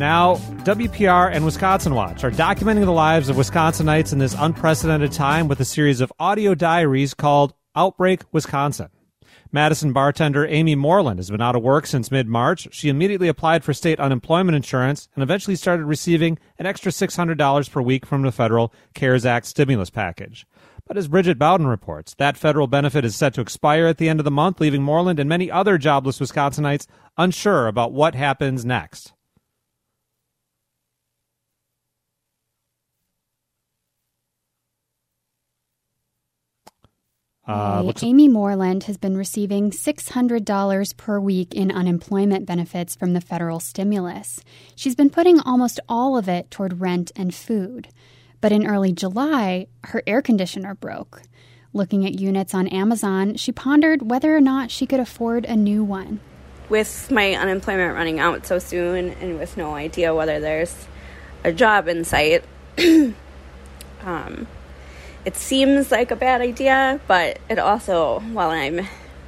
Now, WPR and Wisconsin Watch are documenting the lives of Wisconsinites in this unprecedented time with a series of audio diaries called Outbreak Wisconsin. Madison bartender Amy Moreland has been out of work since mid-March. She immediately applied for state unemployment insurance and eventually started receiving an extra $600 per week from the federal CARES Act stimulus package. But as Bridget Bowden reports, that federal benefit is set to expire at the end of the month, leaving Moreland and many other jobless Wisconsinites unsure about what happens next. Amy Moreland has been receiving $600 per week in unemployment benefits from the federal stimulus. She's been putting almost all of it toward rent and food. But in early July, her air conditioner broke. Looking at units on Amazon, she pondered whether or not she could afford a new one. With my unemployment running out so soon and with no idea whether there's a job in sight, it seems like a bad idea, but it also, while I'm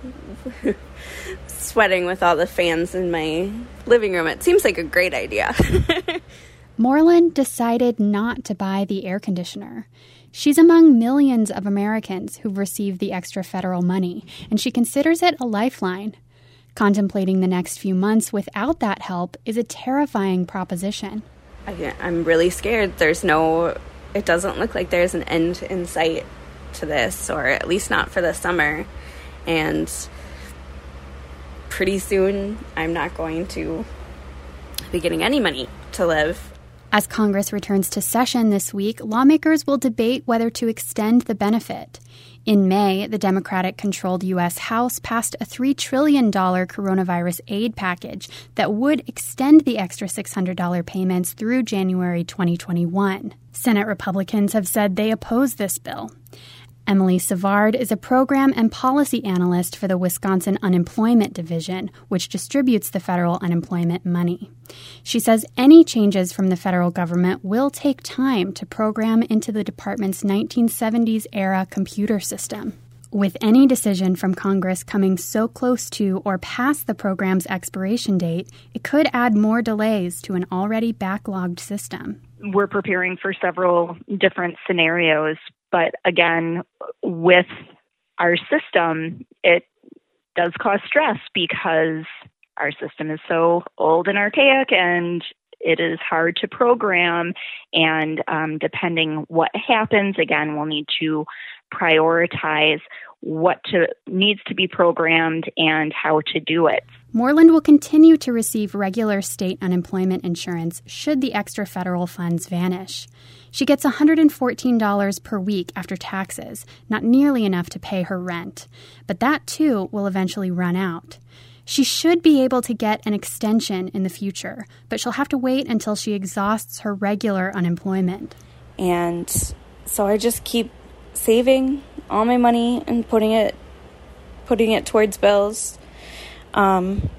sweating with all the fans in my living room, it seems like a great idea. Moreland decided not to buy the air conditioner. She's among millions of Americans who've received the extra federal money, and she considers it a lifeline. Contemplating the next few months without that help is a terrifying proposition. I'm really scared. It doesn't look like there's an end in sight to this, or at least not for the summer. And pretty soon, I'm not going to be getting any money to live. As Congress returns to session this week, lawmakers will debate whether to extend the benefit. In May, the Democratic-controlled U.S. House passed a $3 trillion coronavirus aid package that would extend the extra $600 payments through January 2021. Senate Republicans have said they oppose this bill. Emily Savard is a program and policy analyst for the Wisconsin Unemployment Division, which distributes the federal unemployment money. She says any changes from the federal government will take time to program into the department's 1970s-era computer system. With any decision from Congress coming so close to or past the program's expiration date, it could add more delays to an already backlogged system. We're preparing for several different scenarios. But again, with our system, it does cause stress because our system is so old and archaic and it is hard to program. And depending what happens, again, we'll need to prioritize what needs to be programmed and how to do it. Moreland will continue to receive regular state unemployment insurance should the extra federal funds vanish. She gets $114 per week after taxes, not nearly enough to pay her rent. But that, too, will eventually run out. She should be able to get an extension in the future, but she'll have to wait until she exhausts her regular unemployment. And so I just keep saving all my money and putting it towards bills, and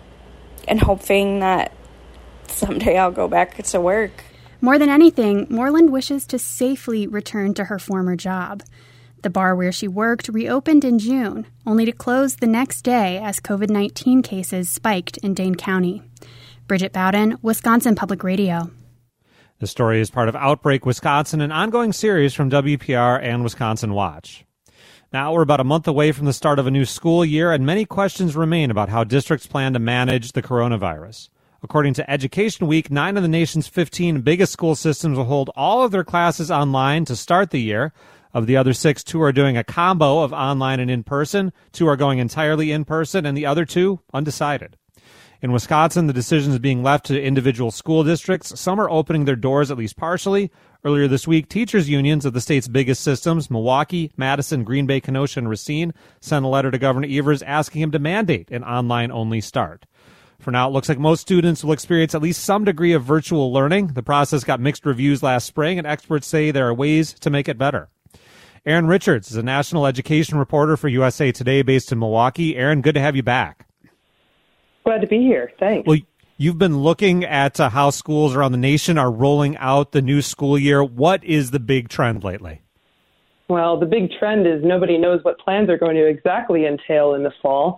hoping that someday I'll go back to work. More than anything, Moreland wishes to safely return to her former job. The bar where she worked reopened in June, only to close the next day as COVID-19 cases spiked in Dane County. Bridget Bowden, Wisconsin Public Radio. The story is part of Outbreak Wisconsin, an ongoing series from WPR and Wisconsin Watch. Now we're about a month away from the start of a new school year, and many questions remain about how districts plan to manage the coronavirus. According to Education Week, 9 of the nation's 15 biggest school systems will hold all of their classes online to start the year. Of the other 6, 2 are doing a combo of online and in-person, 2 are going entirely in-person, and the other 2 undecided. In Wisconsin, the decision is being left to individual school districts. Some are opening their doors at least partially. Earlier this week, teachers' unions of the state's biggest systems, Milwaukee, Madison, Green Bay, Kenosha, and Racine, sent a letter to Governor Evers asking him to mandate an online-only start. For now, it looks like most students will experience at least some degree of virtual learning. The process got mixed reviews last spring, and experts say there are ways to make it better. Aaron Richards is a national education reporter for USA Today based in Milwaukee. Aaron, good to have you back. Glad to be here. Thanks. Well, you've been looking at how schools around the nation are rolling out the new school year. What is the big trend lately? Well, the big trend is nobody knows what plans are going to exactly entail in the fall.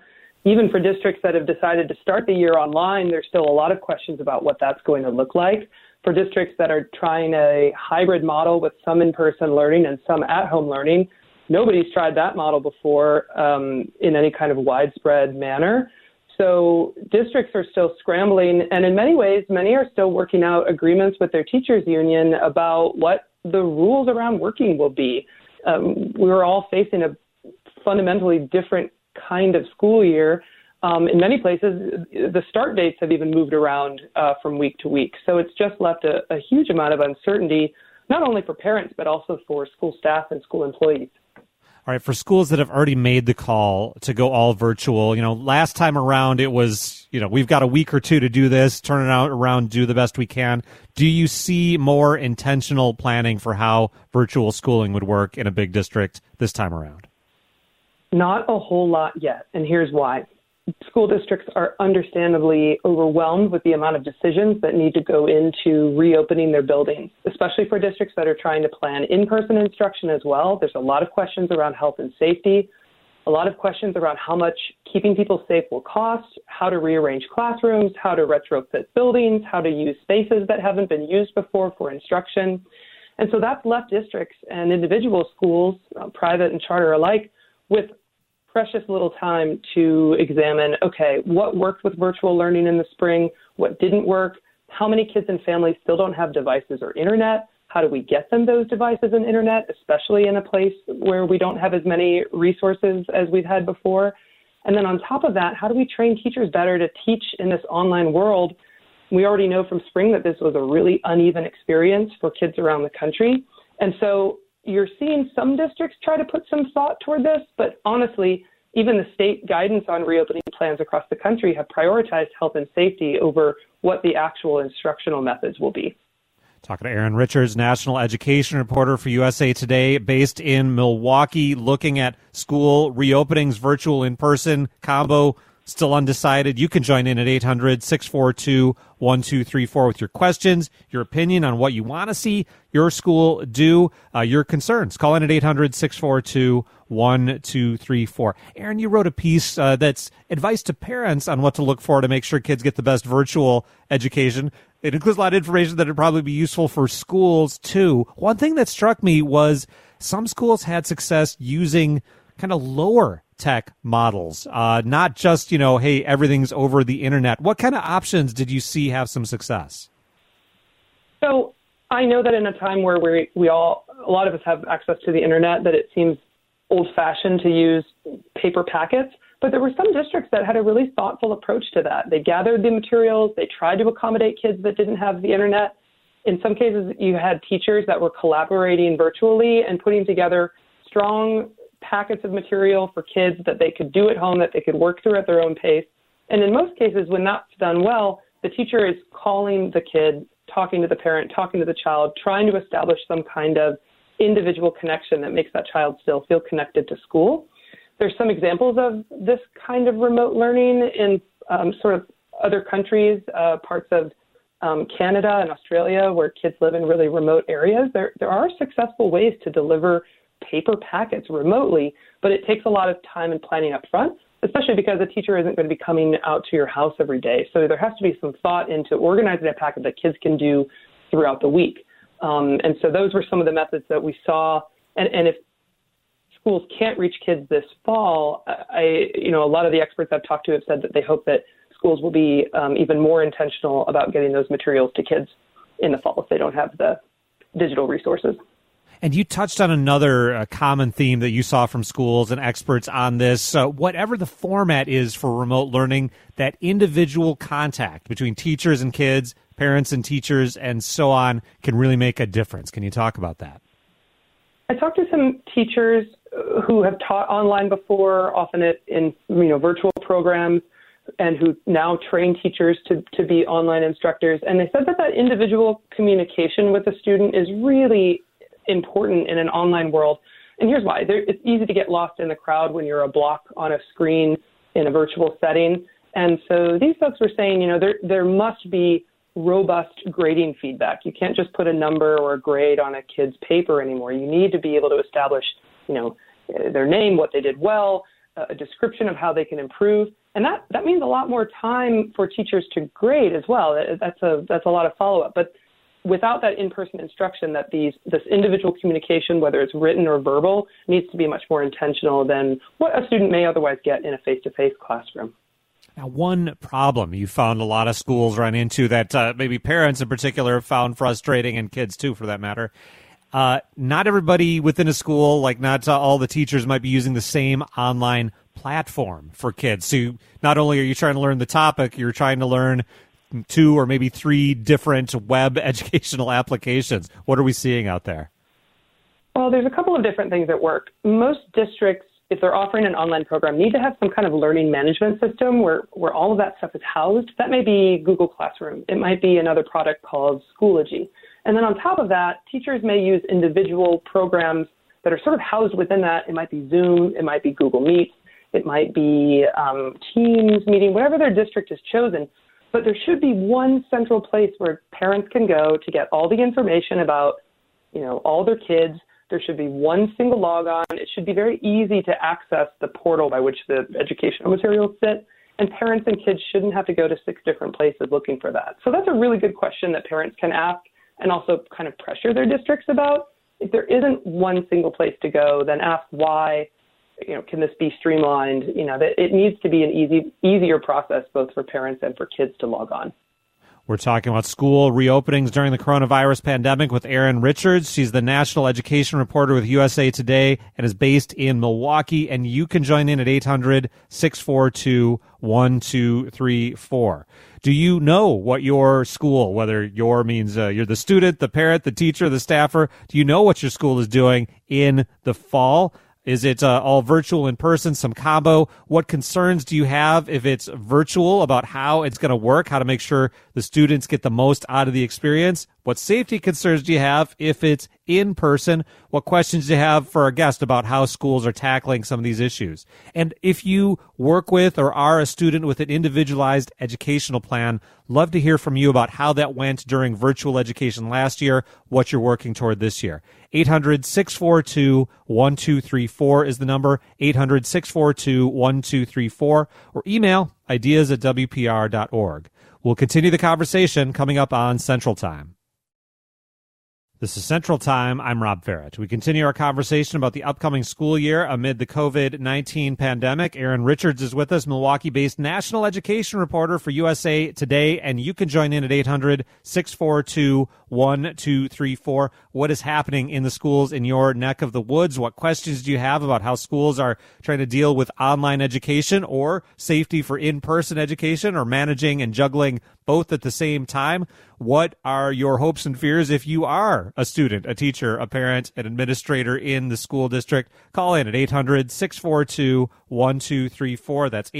even for districts that have decided to start the year online, there's still a lot of questions about what that's going to look like. For districts that are trying a hybrid model with some in-person learning and some at-home learning, nobody's tried that model before in any kind of widespread manner. So districts are still scrambling, and in many ways, many are still working out agreements with their teachers union about what the rules around working will be. We're all facing a fundamentally different kind of school year. In many places, the start dates have even moved around from week to week. So it's just left a huge amount of uncertainty, not only for parents, but also for school staff and school employees. All right, for schools that have already made the call to go all virtual, last time around it was, we've got a week or two to do this, turn it around, do the best we can. Do you see more intentional planning for how virtual schooling would work in a big district this time around? Not a whole lot yet, and here's why. School districts are understandably overwhelmed with the amount of decisions that need to go into reopening their buildings, especially for districts that are trying to plan in-person instruction as well. There's a lot of questions around health and safety, a lot of questions around how much keeping people safe will cost, how to rearrange classrooms, how to retrofit buildings, how to use spaces that haven't been used before for instruction. And so that's left districts and individual schools, private and charter alike, with precious little time to examine, okay, what worked with virtual learning in the spring, what didn't work, how many kids and families still don't have devices or internet, how do we get them those devices and internet, especially in a place where we don't have as many resources as we've had before. And then on top of that, how do we train teachers better to teach in this online world? We already know from spring that this was a really uneven experience for kids around the country. And so you're seeing some districts try to put some thought toward this, but honestly, even the state guidance on reopening plans across the country have prioritized health and safety over what the actual instructional methods will be. Talking to Erin Richards, national education reporter for USA Today, based in Milwaukee, looking at school reopenings, virtual, in-person combo. Still undecided. You can join in at 800-642-1234 with your questions, your opinion on what you want to see your school do, your concerns. Call in at 800-642-1234. Erin, you wrote a piece that's advice to parents on what to look for to make sure kids get the best virtual education. It includes a lot of information that would probably be useful for schools, too. One thing that struck me was some schools had success using kind of lower tech models, not just, hey, everything's over the internet. What kind of options did you see have some success? So I know that in a time where a lot of us have access to the internet, that it seems old-fashioned to use paper packets, but there were some districts that had a really thoughtful approach to that. They gathered the materials, they tried to accommodate kids that didn't have the internet. In some cases, you had teachers that were collaborating virtually and putting together strong packets of material for kids that they could do at home, that they could work through at their own pace. And in most cases, when that's done well, the teacher is calling the kid, talking to the parent, talking to the child, trying to establish some kind of individual connection that makes that child still feel connected to school. There's some examples of this kind of remote learning in sort of other countries, parts of Canada and Australia, where kids live in really remote areas. There are successful ways to deliver paper packets remotely, but it takes a lot of time and planning up front, especially because a teacher isn't going to be coming out to your house every day. So there has to be some thought into organizing a packet that kids can do throughout the week. And so those were some of the methods that we saw. And if schools can't reach kids this fall, a lot of the experts I've talked to have said that they hope that schools will be even more intentional about getting those materials to kids in the fall if they don't have the digital resources. And you touched on another common theme that you saw from schools and experts on this. Whatever the format is for remote learning, that individual contact between teachers and kids, parents and teachers, and so on can really make a difference. Can you talk about that? I talked to some teachers who have taught online before, often in virtual programs, and who now train teachers to be online instructors. And they said that individual communication with a student is really important in an online world. And here's why. It's easy to get lost in the crowd when you're a block on a screen in a virtual setting. And so these folks were saying, there must be robust grading feedback. You can't just put a number or a grade on a kid's paper anymore. You need to be able to establish, their name, what they did well, a description of how they can improve. And that means a lot more time for teachers to grade as well. That's a lot of follow-up. But without that in-person instruction, this individual communication, whether it's written or verbal, needs to be much more intentional than what a student may otherwise get in a face-to-face classroom. Now, one problem you found a lot of schools run into that maybe parents in particular have found frustrating, and kids too for that matter, not everybody within a school, like not all the teachers might be using the same online platform for kids. So not only are you trying to learn the topic, you're trying to learn 2 or maybe 3 different web educational applications. What are we seeing out there? Well, there's a couple of different things at work. Most districts, if they're offering an online program, need to have some kind of learning management system where all of that stuff is housed. That may be Google Classroom. It might be another product called Schoology. And then on top of that, teachers may use individual programs that are sort of housed within that. It might be Zoom. It might be Google Meet. It might be Teams meeting, whatever their district has chosen. But there should be one central place where parents can go to get all the information about, all their kids. There should be one single logon. It should be very easy to access the portal by which the educational materials sit. And parents and kids shouldn't have to go to 6 different places looking for that. So that's a really good question that parents can ask and also kind of pressure their districts about. If there isn't one single place to go, then ask why. Can this be streamlined? That it needs to be an easier process both for parents and for kids to log on. We're talking about school reopenings during the coronavirus pandemic with Erin Richards. She's the national education reporter with USA Today and is based in Milwaukee. And you can join in at 800-642-1234. Do you know what your school, whether your means you're the student, the parent, the teacher, the staffer, do you know what your school is doing in the fall? Is it all virtual, in person, some combo? What concerns do you have if it's virtual about how it's going to work, how to make sure the students get the most out of the experience? What safety concerns do you have if it's in person? What questions do you have for our guest about how schools are tackling some of these issues? And if you work with or are a student with an individualized educational plan, love to hear from you about how that went during virtual education last year, what you're working toward this year. 800-642-1234 is the number, 800-642-1234, or email ideas@wpr.org. We'll continue the conversation coming up on Central Time. This is Central Time. I'm Rob Farrett. We continue our conversation about the upcoming school year amid the COVID-19 pandemic. Erin Richards is with us, Milwaukee-based national education reporter for USA Today, and you can join in at 800-642-1234. What is happening in the schools in your neck of the woods? What questions do you have about how schools are trying to deal with online education or safety for in-person education, or managing and juggling both at the same time? What are your hopes and fears if you are a student, a teacher, a parent, an administrator in the school district? Call in at 800-642-1234. That's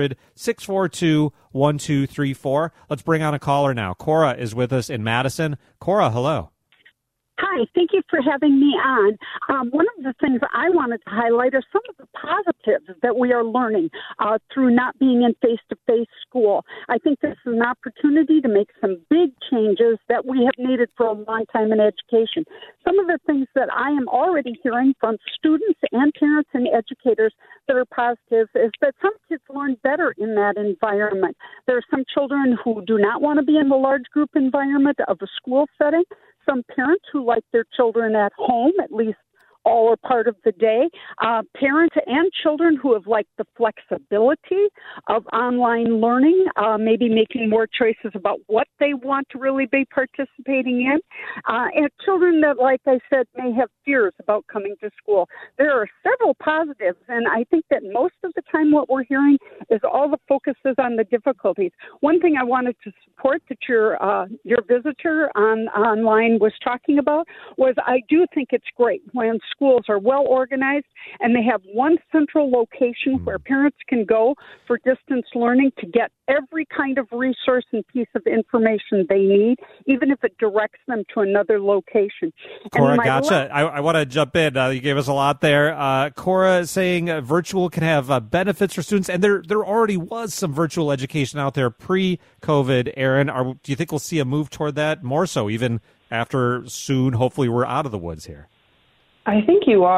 800-642-1234. Let's bring on a caller now. Cora is with us in Madison. Cora, hello. Hi, thank you for having me on. One of the things I wanted to highlight are some of the positives that we are learning through not being in face-to-face school. I think this is an opportunity to make some big changes that we have needed for a long time in education. Some of the things that I am already hearing from students and parents and educators that are positive is that some kids learn better in that environment. There are some children who do not want to be in the large group environment of a school setting. Some parents who like their children at home, at least all or part of the day. Parents and children who have liked the flexibility of online learning, maybe making more choices about what they want to really be participating in. And children that, like I said, may have fears about coming to school. There are several positives, and I think that most of the time what we're hearing is all the focus is on the difficulties. One thing I wanted to support that your visitor online was talking about was I do think it's great when schools are well organized and they have one central location where parents can go for distance learning to get every kind of resource and piece of information they need, even if it directs them to another location. Cora, gotcha. I want to jump in. You gave us a lot there. Cora saying virtual can have benefits for students, and there already was some virtual education out there pre-COVID. Erin, do you think we'll see a move toward that more so even after soon, hopefully, we're out of the woods here? I think you are.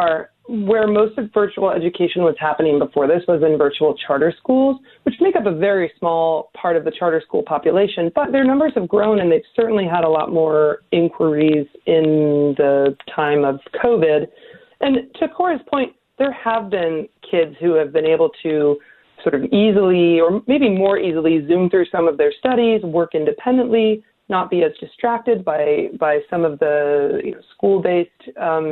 where most of virtual education was happening before this was in virtual charter schools, which make up a very small part of the charter school population, but their numbers have grown and they've certainly had a lot more inquiries in the time of COVID. And to Cora's point, there have been kids who have been able to sort of easily, or maybe more easily, zoom through some of their studies, work independently, not be as distracted by some of the school-based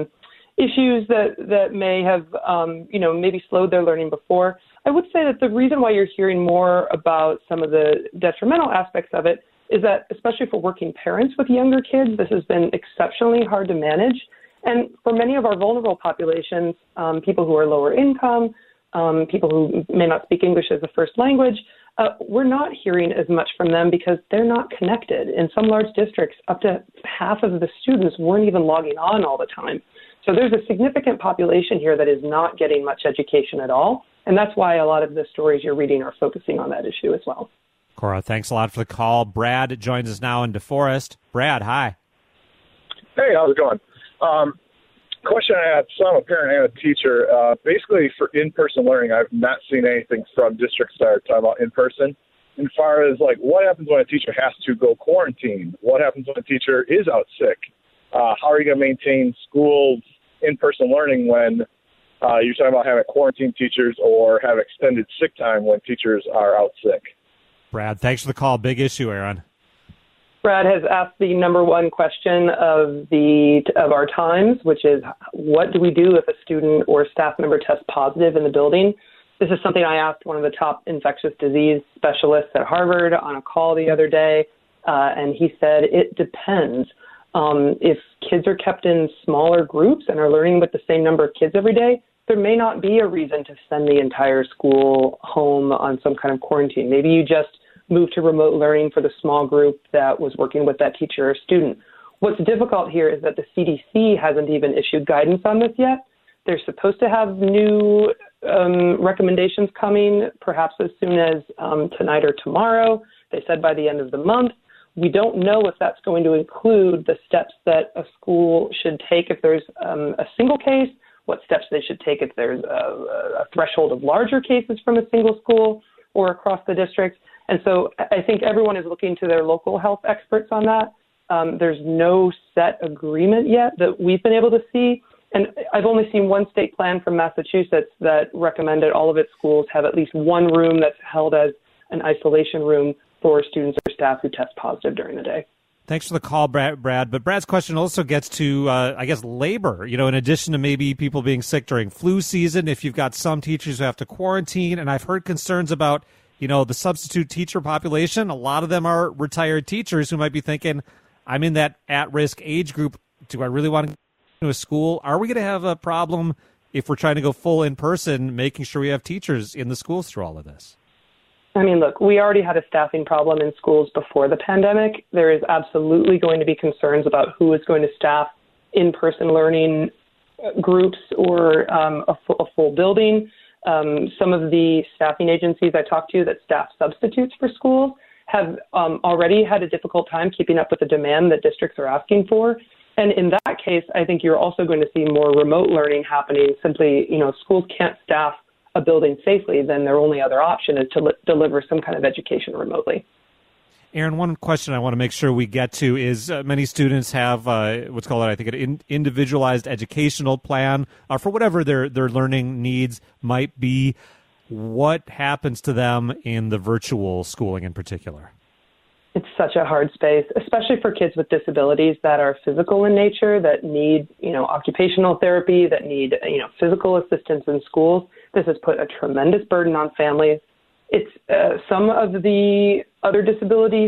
issues that may have, maybe slowed their learning before. I would say that the reason why you're hearing more about some of the detrimental aspects of it is that, especially for working parents with younger kids, this has been exceptionally hard to manage. And for many of our vulnerable populations, people who are lower income, people who may not speak English as a first language, we're not hearing as much from them because they're not connected. In some large districts, up to half of the students weren't even logging on all the time. So there's a significant population here that is not getting much education at all. And that's why a lot of the stories you're reading are focusing on that issue as well. Cora, thanks a lot for the call. Brad joins us now in DeForest. Brad, hi. Hey, how's it going? Question I had, so I'm a parent and a teacher. Basically, for in-person learning, I've not seen anything from districts that are talking about in-person. As far as, what happens when a teacher has to go quarantine? What happens when a teacher is out sick? How are you going to maintain schools in-person learning when you're talking about having quarantine teachers or have extended sick time when teachers are out sick? Brad, thanks for the call. Big issue, Aaron. Brad has asked the number one question of our times, which is, what do we do if a student or staff member tests positive in the building? This is something I asked one of the top infectious disease specialists at Harvard on a call the other day, and he said it depends. If kids are kept in smaller groups and are learning with the same number of kids every day, there may not be a reason to send the entire school home on some kind of quarantine. Maybe you just move to remote learning for the small group that was working with that teacher or student. What's difficult here is that the CDC hasn't even issued guidance on this yet. They're supposed to have new recommendations coming, perhaps as soon as tonight or tomorrow. They said by the end of the month. We don't know if that's going to include the steps that a school should take if there's a single case, what steps they should take if there's a threshold of larger cases from a single school or across the district. And so I think everyone is looking to their local health experts on that. There's no set agreement yet that we've been able to see. And I've only seen one state plan from Massachusetts that recommended all of its schools have at least one room that's held as an isolation room for students or staff who test positive during the day. Thanks for the call, Brad. But Brad's question also gets to, labor. In addition to maybe people being sick during flu season, if you've got some teachers who have to quarantine, and I've heard concerns about, the substitute teacher population. A lot of them are retired teachers who might be thinking, I'm in that at-risk age group. Do I really want to go to a school? Are we going to have a problem if we're trying to go full in-person, making sure we have teachers in the schools through all of this? I mean, look, we already had a staffing problem in schools before the pandemic. There is absolutely going to be concerns about who is going to staff in-person learning groups or a full building. Some of the staffing agencies I talked to that staff substitutes for schools have already had a difficult time keeping up with the demand that districts are asking for. And in that case, I think you're also going to see more remote learning happening. Simply, schools can't staff a building safely, then their only other option is to deliver some kind of education remotely. Aaron, one question I want to make sure we get to is many students have what's called, I think, an individualized educational plan for whatever their learning needs might be. What happens to them in the virtual schooling in particular? It's such a hard space, especially for kids with disabilities that are physical in nature, that need, occupational therapy, that need, physical assistance in schools. This has put a tremendous burden on families. It's some of the other disabilities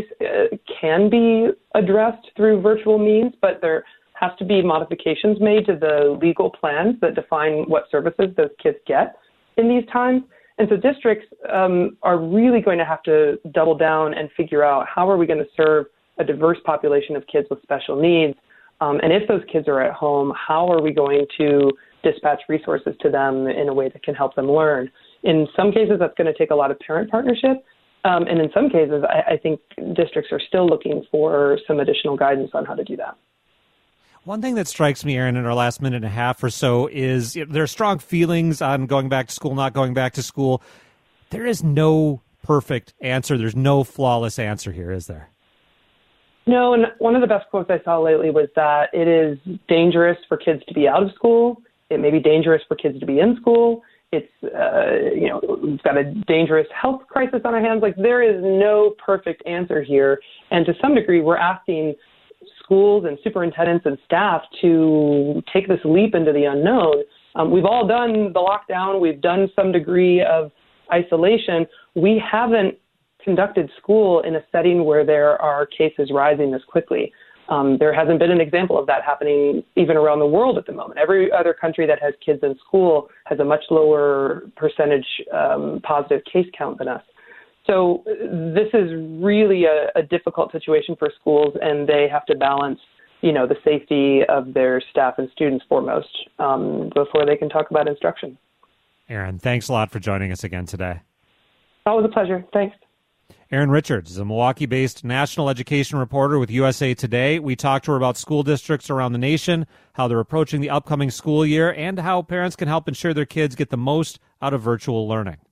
can be addressed through virtual means, but there has to be modifications made to the legal plans that define what services those kids get in these times. And so districts are really going to have to double down and figure out how are we going to serve a diverse population of kids with special needs. And if those kids are at home, how are we going to dispatch resources to them in a way that can help them learn? In some cases, that's going to take a lot of parent partnership. And in some cases, I think districts are still looking for some additional guidance on how to do that. One thing that strikes me, Aaron, in our last minute and a half or so is there are strong feelings on going back to school, not going back to school. There is no perfect answer. There's no flawless answer here, is there? No, and one of the best quotes I saw lately was that it is dangerous for kids to be out of school. It may be dangerous for kids to be in school. It's, we've got a dangerous health crisis on our hands. Like, there is no perfect answer here. And to some degree, we're asking schools and superintendents and staff to take this leap into the unknown. We've all done the lockdown. We've done some degree of isolation. We haven't conducted school in a setting where there are cases rising this quickly. There hasn't been an example of that happening even around the world at the moment. Every other country that has kids in school has a much lower percentage positive case count than us. So this is really a difficult situation for schools, and they have to balance, the safety of their staff and students foremost before they can talk about instruction. Aaron, thanks a lot for joining us again today. Oh, it was a pleasure. Thanks. Aaron Richards is a Milwaukee-based national education reporter with USA Today. We talked to her about school districts around the nation, how they're approaching the upcoming school year, and how parents can help ensure their kids get the most out of virtual learning.